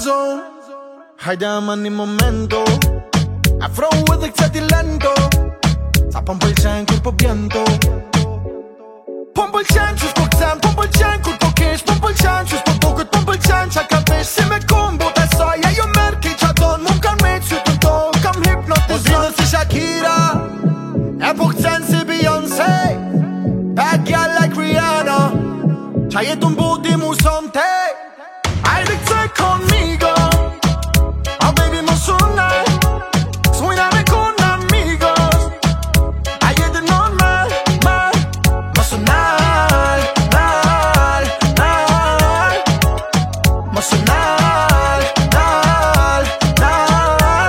friendzone. Hajde një momento, afro edhe kësati lento. Sa po m'pëlqen kur po bjento. Po m'pëlqen qysh po këtem, po m'pëlqen kur po kesh, po m'pëlqen qysh po buket, po m'pëlqen qa ka vesh. Si me kombo të saj, ajo merr ki qa don. Mu m'kan me qytën to, kam hipnotizon. Po zhvillën si Shakira, e po këtem si Beyoncé. Bad girl like Rihanna, qa jetu m'budi mu sonte. Hajde këte conmigo, oh baby mo suena, suéname con amigos. Hajde normal, mal, emocional, mal, mal, emocional, mal, mal.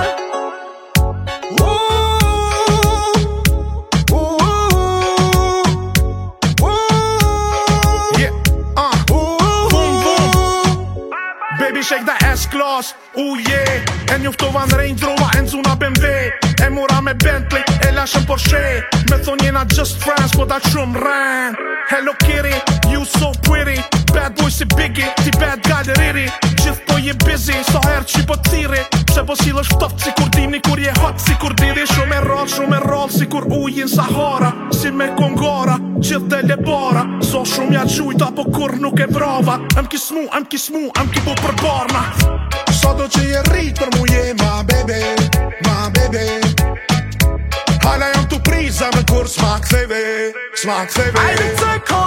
Yeah, boom, boom. Baby shake that S-Class, yeah. E njoftovan Range Rover, Enzuna BMW. E mura me Bentley, e lashen Porsche. Me thon jena just friends, po da shumë ran. Hello kitty, you so pretty. Bad boy si Biggie, ti bad guy riri. Gjithë po je busy, so her që po tiri. Pse po s'ilësh ftoft si kur dimni, kur je hot si kur diri. Shumë e rrall si kur ujin Sahara. Si me Kongara, gjithë dhe lebara. So shumë ja gjujta, po kur nuk e vrava. Am ki po për barna. Sa do që je rrit për mu je ma baby, ma baby. Hala jam tu priza me kur s'ma ktheve, s'ma ktheve. Hajde të